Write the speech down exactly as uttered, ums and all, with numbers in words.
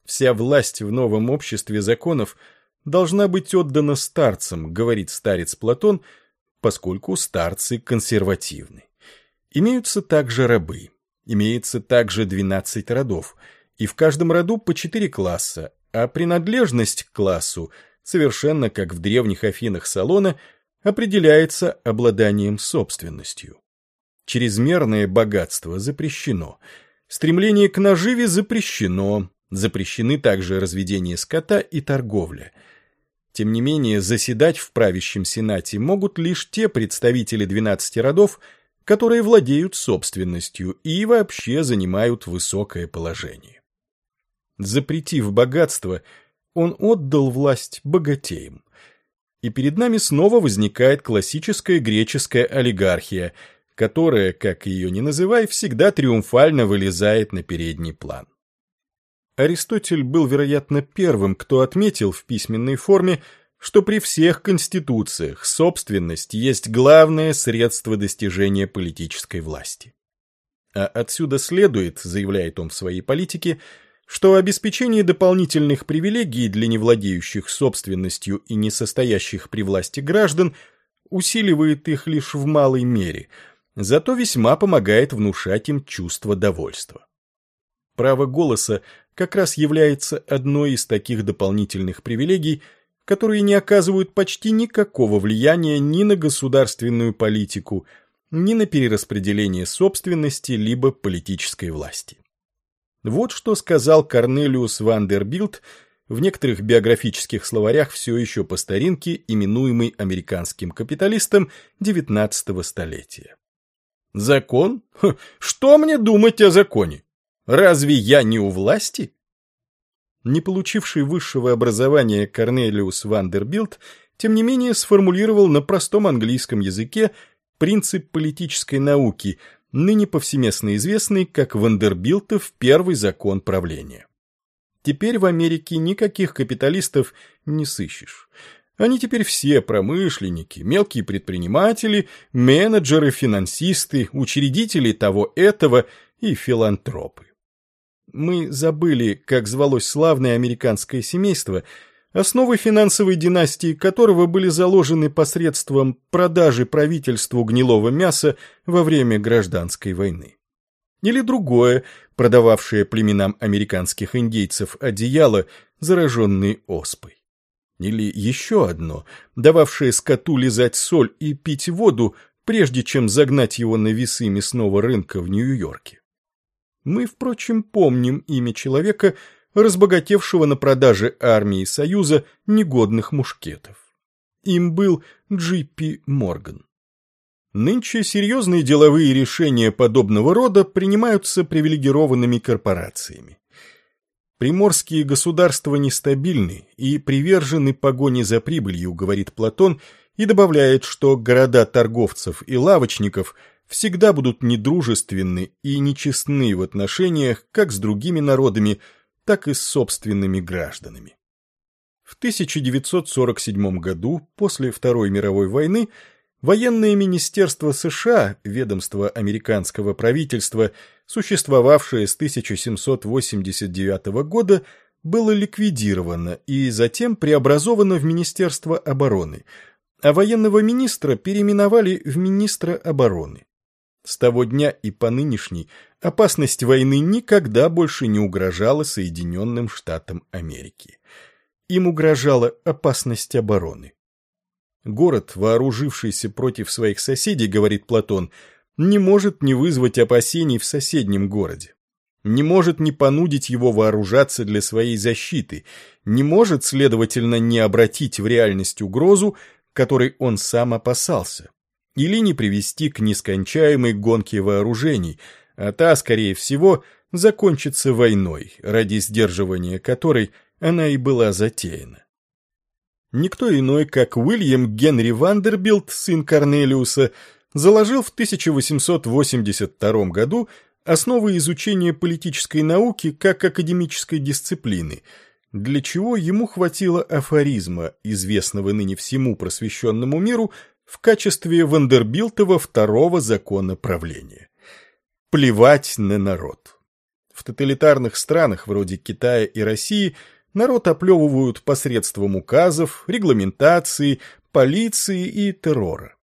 Вся власть в новом обществе законов должна быть отдана старцам, говорит старец Платон, поскольку старцы консервативны. Имеются также рабы, имеется также двенадцать родов, и в каждом роду по четыре класса, а принадлежность к классу, совершенно как в древних Афинах Салона, определяется обладанием собственностью. Чрезмерное богатство запрещено, стремление к наживе запрещено, запрещены также разведение скота и торговля. Тем не менее, заседать в правящем сенате могут лишь те представители двенадцати родов, которые владеют собственностью и вообще занимают высокое положение. Запретив богатство, он отдал власть богатеям. И перед нами снова возникает классическая греческая олигархия, которая, как ее ни называй, всегда триумфально вылезает на передний план. Аристотель был, вероятно, первым, кто отметил в письменной форме, что при всех конституциях собственность есть главное средство достижения политической власти. А отсюда следует, заявляет он в своей политике, что обеспечение дополнительных привилегий для невладеющих собственностью и не состоящих при власти граждан усиливает их лишь в малой мере, зато весьма помогает внушать им чувство довольства. Право голоса как раз является одной из таких дополнительных привилегий, которые не оказывают почти никакого влияния ни на государственную политику, ни на перераспределение собственности либо политической власти. Вот что сказал Корнелиус Вандербилт, в некоторых биографических словарях все еще по старинке именуемый американским капиталистом девятнадцатого столетия. Закон? Ха, что мне думать о законе? Разве я не у власти? Не получивший высшего образования Корнелиус Вандербилт, тем не менее, сформулировал на простом английском языке принцип политической науки, ныне повсеместно известный как Вандербилтов первый закон правления. Теперь в Америке никаких капиталистов не сыщешь. Они теперь все промышленники, мелкие предприниматели, менеджеры, финансисты, учредители того-этого и филантропы. Мы забыли, как звалось славное американское семейство, основы финансовой династии которого были заложены посредством продажи правительству гнилого мяса во время гражданской войны. Или другое, продававшее племенам американских индейцев одеяло, зараженные оспой. Или еще одно, дававшее скоту лизать соль и пить воду, прежде чем загнать его на весы мясного рынка в Нью-Йорке. Мы, впрочем, помним имя человека, разбогатевшего на продаже армии Союза негодных мушкетов. Им был Джей Пи Морган. Нынче серьезные деловые решения подобного рода принимаются привилегированными корпорациями. Приморские государства нестабильны и привержены погоне за прибылью, говорит Платон, и добавляет, что города торговцев и лавочников всегда будут недружественны и нечестны в отношениях как с другими народами, так и с собственными гражданами. В тысяча девятьсот сорок седьмом году, после Второй мировой войны, военное министерство США, ведомство американского правительства, существовавшее с тысяча семьсот восемьдесят девятого года, было ликвидировано и затем преобразовано в Министерство обороны, а военного министра переименовали в министра обороны. С того дня и по нынешний опасность войны никогда больше не угрожала Соединенным Штатам Америки. Им угрожала опасность обороны. Город, вооружившийся против своих соседей, говорит Платон, не может не вызвать опасений в соседнем городе, не может не понудить его вооружаться для своей защиты, не может, следовательно, не обратить в реальность угрозу, которой он сам опасался, или не привести к нескончаемой гонке вооружений, а та, скорее всего, закончится войной, ради сдерживания которой она и была затеяна. Никто иной, как Уильям Генри Вандербилт, сын Корнелиуса, заложил в тысяча восемьсот восемьдесят втором году основы изучения политической науки как академической дисциплины, для чего ему хватило афоризма, известного ныне всему просвещенному миру, в качестве Вандербилтова второго закона правления. Плевать на народ. В тоталитарных странах вроде Китая и России народ оплевывают посредством указов, регламентации, полиции и террора.